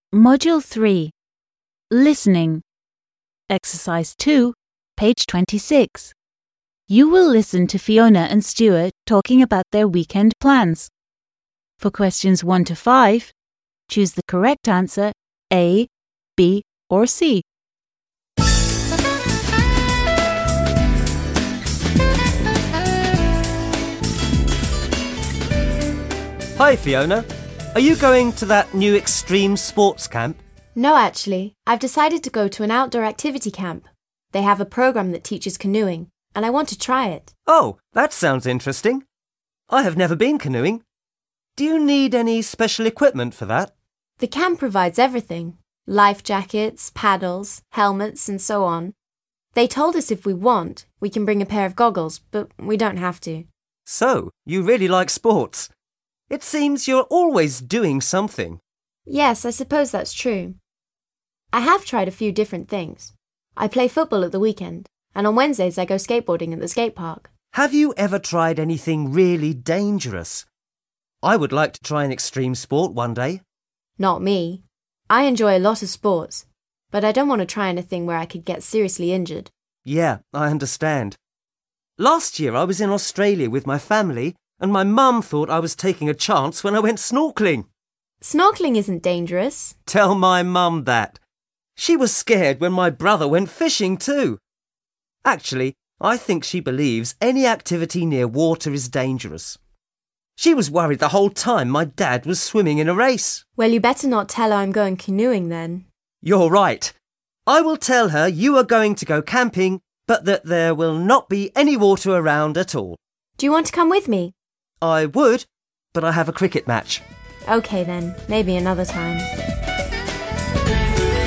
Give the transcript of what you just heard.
Module 3. Listening. Exercise 2, page 26. You will listen to Fiona and Stuart talking about their weekend plans. For questions 1 to 5, choose the correct answer A, B, or C. Hi Fiona, are you going to that new extreme sports camp? No, actually, I've decided to go to an outdoor activity camp. They have a program that teaches canoeing, and I want to try it. Oh, that sounds interesting. I have never been canoeing. Do you need any special equipment for that? The camp provides everything: life jackets, paddles, helmets, and so on. They told us if we want, we can bring a pair of goggles, but we don't have to. So, you really like sports. It seems you're always doing something. Yes, I suppose that's true. I have tried a few different things. I play football at the weekend, and on Wednesdays I go skateboarding at the skate park. Have you ever tried anything really dangerous? I would like to try an extreme sport one day. Not me. I enjoy a lot of sports, but I don't want to try anything where I could get seriously injured. Yeah, I understand. Last year I was in Australia with my family, and my mum thought I was taking a chance when I went snorkelling. Snorkeling isn't dangerous. Tell my mum that. She was scared when my brother went fishing too. Actually, I think she believes any activity near water is dangerous. She was worried the whole time my dad was swimming in a race. Well, you better not tell her I'm going canoeing then. You're right. I will tell her you are going to go camping, but that there will not be any water around at all. Do you want to come with me? I would, but I have a cricket match. Okay then, maybe another time.